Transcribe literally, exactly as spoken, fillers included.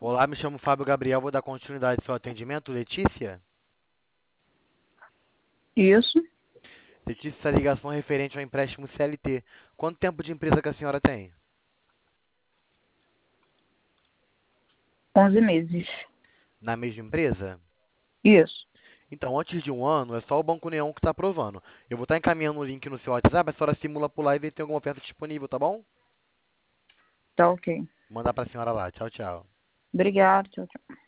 Olá, me chamo Fábio Gabriel, vou dar continuidade ao seu atendimento. Letícia? Isso, Letícia, essa ligação é referente ao empréstimo C L T. Quanto tempo de empresa que a senhora tem? onze meses. Na mesma empresa? Isso, Então, antes de um ano, é só o Banco Neon que está aprovando. Eu vou estar encaminhando o link no seu WhatsApp, a senhora simula por lá e vê se tem alguma oferta disponível, tá bom? tá ok. Mandar para a senhora lá. Tchau, tchau. Obrigado, tchau, tchau.